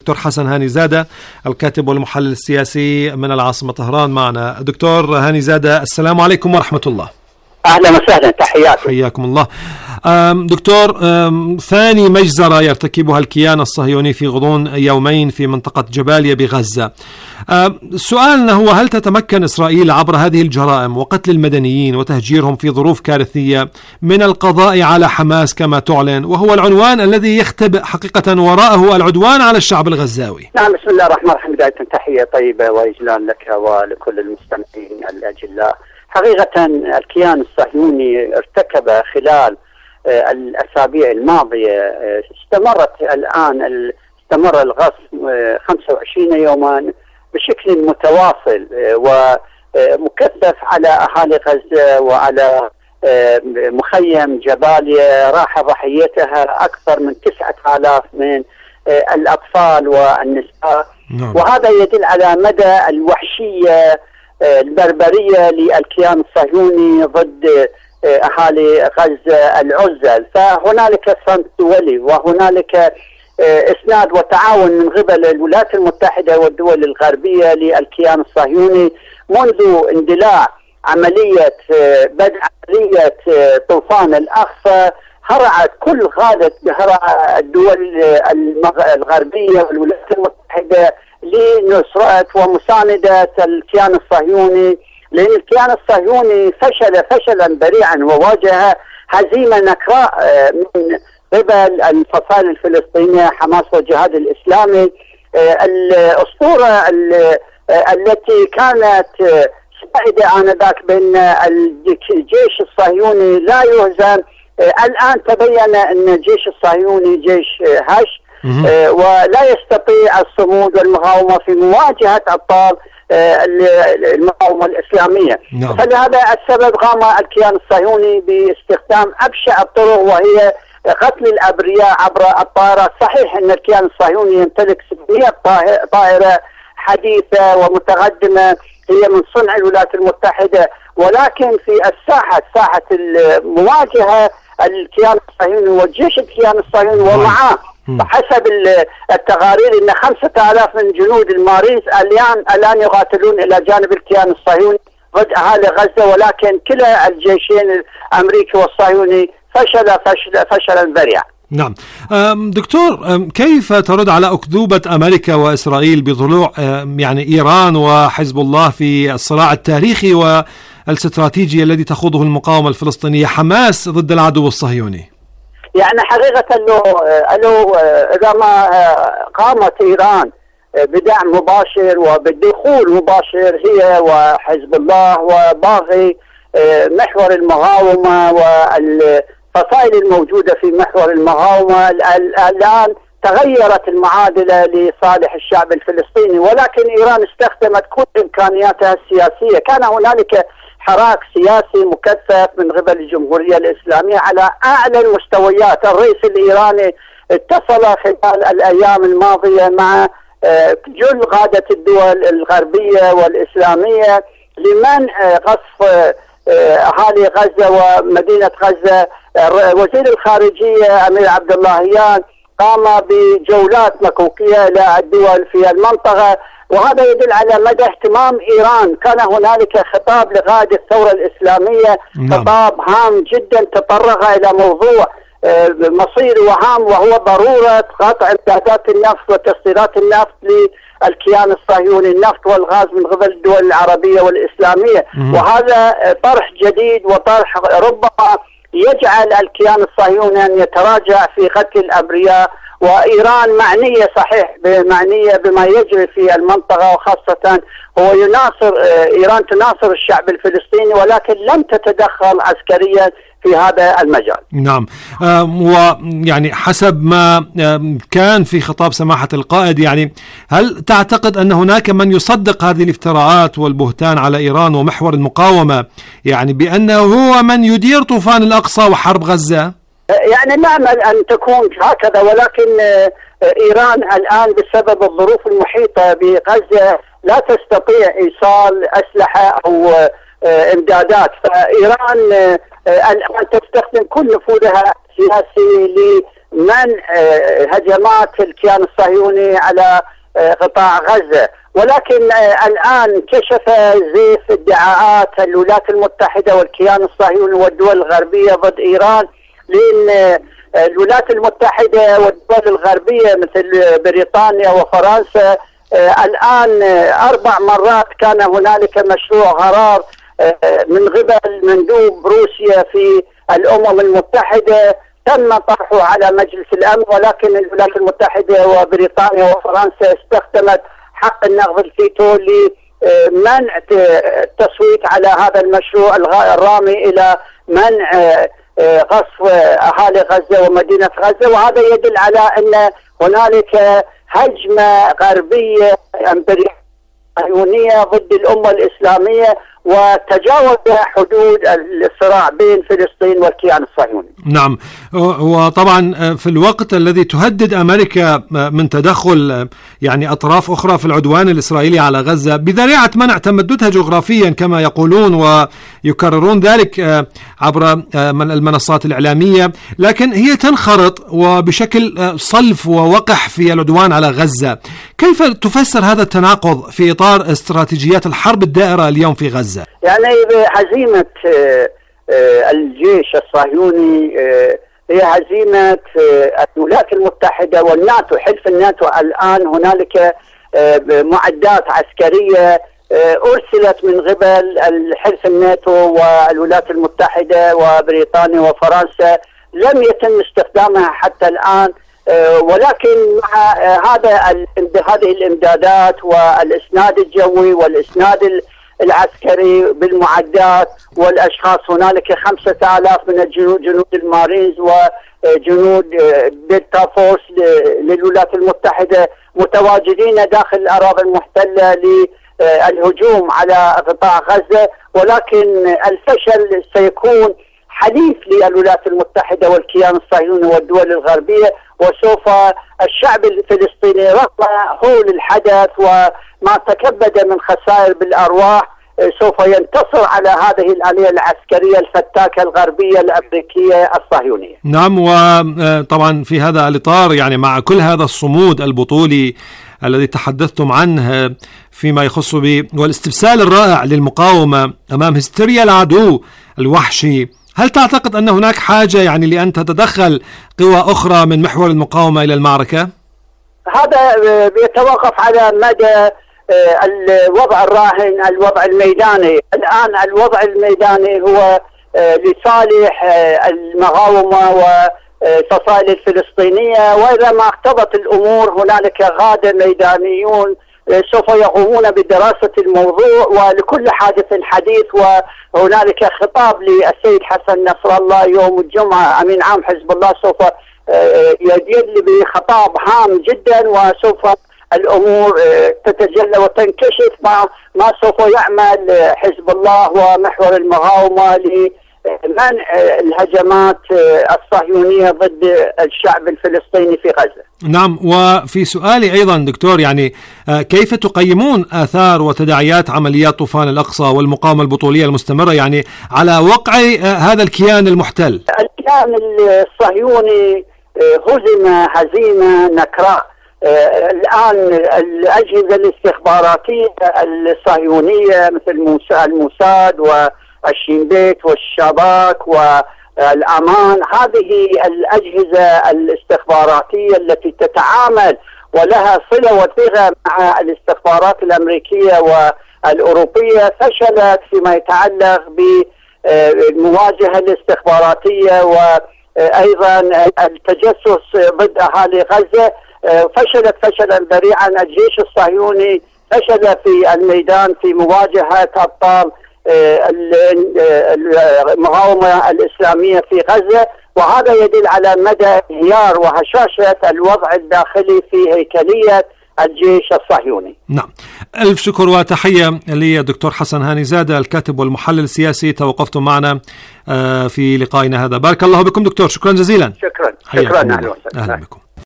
دكتور حسن هاني زادة الكاتب والمحلل السياسي من العاصمة طهران معنا. دكتور هاني زادة، السلام عليكم ورحمة الله. أهلا وسهلا، تحياتي. حياكم الله. دكتور، ثاني مجزرة يرتكبها الكيان الصهيوني في غضون يومين في منطقة جباليا بغزة. سؤالنا هو: هل تتمكن إسرائيل عبر هذه الجرائم وقتل المدنيين وتهجيرهم في ظروف كارثية من القضاء على حماس كما تعلن، وهو العنوان الذي يختبئ حقيقة وراءه العدوان على الشعب الغزاوي؟ نعم، بسم الله الرحمن الرحيم. بداية تحية طيبة وإجلال لك ولكل المستمعين الأجلاء. حقيقة الكيان الصهيوني ارتكب خلال الأسابيع الماضية، استمر الغصب 25 يوما بشكل متواصل ومكثف على أهالي غزة وعلى مخيم جباليا راح ضحيتها أكثر من 9000 من الأطفال والنساء. وهذا يدل على مدى الوحشية البربرية للكيان الصهيوني ضد أهالي غزة العزل. فهنالك صمت دولي وهنالك إسناد وتعاون من قبل الولايات المتحدة والدول الغربية للكيان الصهيوني منذ اندلاع بدء عملية طوفان الأقصى. هرعت كل غادة الدول الغربية والولايات المتحدة لنصرة ومساندة الكيان الصهيوني، لأن الكيان الصهيوني فشل فشلا ذريعا وواجه هزيمة نكراء من قبل الفصائل الفلسطينية حماس والجهاد الإسلامي. الأسطورة التي كانت سائدة آنذاك بأن الجيش الصهيوني لا يهزم، الآن تبين أن الجيش الصهيوني جيش هش ولا يستطيع الصمود والمقاومة في مواجهة أبطال المقاومة الإسلامية. فلهذا السبب قام الكيان الصهيوني باستخدام أبشع الطرق، وهي قتل الأبرياء عبر الطائرات. صحيح أن الكيان الصهيوني يمتلك 600 طائرة حديثة ومتقدمة هي من صنع الولايات المتحدة، ولكن في ساحة المواجهة الكيان الصهيوني والجيش الكيان الصهيوني ومعه بحسب التقارير ان 5000 من جنود الماريس الان يقاتلون الى جانب الكيان الصهيوني ضد اهالي غزة، ولكن كلا الجيشين الامريكي والصهيوني فشلا ذريعا. نعم. دكتور، كيف ترد على أكذوبة أمريكا وإسرائيل بضلوع يعني إيران وحزب الله في الصراع التاريخي والاستراتيجي الذي تخوضه المقاومة الفلسطينية حماس ضد العدو الصهيوني؟ يعني حقيقة أنه إذا ما قامت إيران بدعم مباشر وبالدخول مباشر هي وحزب الله وباقي محور المقاومة والفصائل الموجودة في محور المقاومة، الآن تغيرت المعادلة لصالح الشعب الفلسطيني، ولكن إيران استخدمت كل إمكانياتها السياسية. كان هنالك حراك سياسي مكثف من قبل الجمهورية الإسلامية على أعلى المستويات. الرئيس الإيراني اتصل خلال الأيام الماضية مع جل قادة الدول الغربية والإسلامية لمنع قصف أهالي غزة ومدينة غزة. وزير الخارجية أمير عبد اللهيان قام بجولات مكوكية إلى الدول في المنطقة، وهذا يدل على مدى اهتمام إيران. كان هنالك خطاب لقائد الثورة الإسلامية، خطاب هام جدا تطرق إلى موضوع مصيري وهام، وهو ضرورة قطع امدادات النفط وتصديرات النفط للكيان الصهيوني، النفط والغاز من قبل الدول العربية والإسلامية. وهذا طرح جديد وطرح ربما يجعل الكيان الصهيوني أن يتراجع في قتل الأبرياء. وإيران معنية صحيح معنية بما يجري في المنطقة، وخاصة هو إيران تناصر الشعب الفلسطيني ولكن لم تتدخل عسكريا في هذا المجال. نعم. ويعني حسب ما كان في خطاب سماحة القائد، يعني هل تعتقد أن هناك من يصدق هذه الافتراءات والبهتان على إيران ومحور المقاومة، يعني بأنه هو من يدير طوفان الأقصى وحرب غزة؟ يعني نأمل أن تكون هكذا، ولكن إيران الآن بسبب الظروف المحيطة بغزة لا تستطيع إيصال أسلحة أو إمدادات. فإيران الآن تستخدم كل نفوذها السياسي منع هجمات الكيان الصهيوني على قطاع غزة. ولكن الآن كشف زيف ادعاءات الولايات المتحدة والكيان الصهيوني والدول الغربية ضد إيران، لأن الولايات المتحدة والدول الغربية مثل بريطانيا وفرنسا الآن 4 مرات كان هنالك مشروع قرار من قبل مندوب روسيا في الأمم المتحدة تم طرحه على مجلس الأمن، ولكن الولايات المتحدة وبريطانيا وفرنسا استخدمت حق النقض الفيتو لمنع التصويت على هذا المشروع الرامي إلى منع قصف أهالي غزة ومدينة غزة. وهذا يدل على أن هنالك هجمة غربية صهيونية ضد الأمة الإسلامية وتجاوز حدود الصراع بين فلسطين والكيان الصهيوني. نعم، وطبعا في الوقت الذي تهدد أمريكا من تدخل يعني أطراف أخرى في العدوان الإسرائيلي على غزة بذريعة منع تمددها جغرافيا كما يقولون ويكررون ذلك عبر المنصات الإعلامية، لكن هي تنخرط وبشكل صلف ووقح في العدوان على غزة. كيف تفسر هذا التناقض في إطار استراتيجيات الحرب الدائرة اليوم في غزة؟ يعني هزيمة الجيش الصهيوني هي هزيمة الولايات المتحدة والناتو، حلف الناتو. الآن هنالك معدات عسكرية أرسلت من قبل الحلف الناتو والولايات المتحدة وبريطانيا وفرنسا، لم يتم استخدامها حتى الآن. ولكن مع هذه الإمدادات والإسناد الجوي والإسناد العسكري بالمعدات والأشخاص، هنالك 5000 من جنود المارينز وجنود دلتا فورس للولايات المتحدة متواجدين داخل الأراضي المحتلة للهجوم على قطاع غزة. ولكن الفشل سيكون حليف للولايات المتحدة والكيان الصهيوني والدول الغربية، وسوف الشعب الفلسطيني رغم هول الحدث وما تكبد من خسائر بالأرواح سوف ينتصر على هذه الآلية العسكرية الفتاكة الغربية الأمريكية الصهيونية. نعم، وطبعا في هذا الإطار يعني مع كل هذا الصمود البطولي الذي تحدثتم عنه فيما يخص والاستبسال الرائع للمقاومة أمام هستيريا العدو الوحشي، هل تعتقد أن هناك حاجة يعني لأن تتدخل قوى أخرى من محور المقاومة إلى المعركة؟ هذا بيتوقف على مدى الوضع الراهن، الوضع الميداني. الآن الوضع الميداني هو لصالح المقاومة وفصائل الفلسطينية، وإذا ما اقتضت الأمور هنالك غادة ميدانيون سوف يقومون بدراسة الموضوع، ولكل حادث حديث. وهنالك خطاب للسيد حسن نصر الله يوم الجمعة أمين عام حزب الله سوف يدل بخطاب هام جدا، وسوف الأمور تتجلى وتنكشف ما سوف يعمل حزب الله ومحور المقاومة لمنع الهجمات الصهيونية ضد الشعب الفلسطيني في غزة. نعم، وفي سؤالي أيضا دكتور يعني كيف تقيمون آثار وتداعيات عمليات طوفان الأقصى والمقاومة البطولية المستمرة يعني على وقع هذا الكيان المحتل؟ الكيان الصهيوني هزم هزيمة نكراء. الآن الأجهزة الاستخباراتية الصهيونية مثل الموساد والشين بيت والشباك والأمان، هذه الأجهزة الاستخباراتية التي تتعامل ولها صلة وثيقة مع الاستخبارات الأمريكية والأوروبية فشلت فيما يتعلق بالمواجهة الاستخباراتية وأيضا التجسس ضد أهالي غزة. فشلت فشلا ذريعا. الجيش الصهيوني فشل في الميدان في مواجهة أبطال المقاومة الإسلامية في غزة، وهذا يدل على مدى انهيار وهشاشة الوضع الداخلي في هيكلية الجيش الصهيوني. نعم، ألف شكر وتحية للدكتور حسن هاني زادة الكاتب والمحلل السياسي، توقفتم معنا في لقائنا هذا. بارك الله بكم دكتور، شكرا جزيلا. شكرا. أهلا وسهلا. أهلا بكم.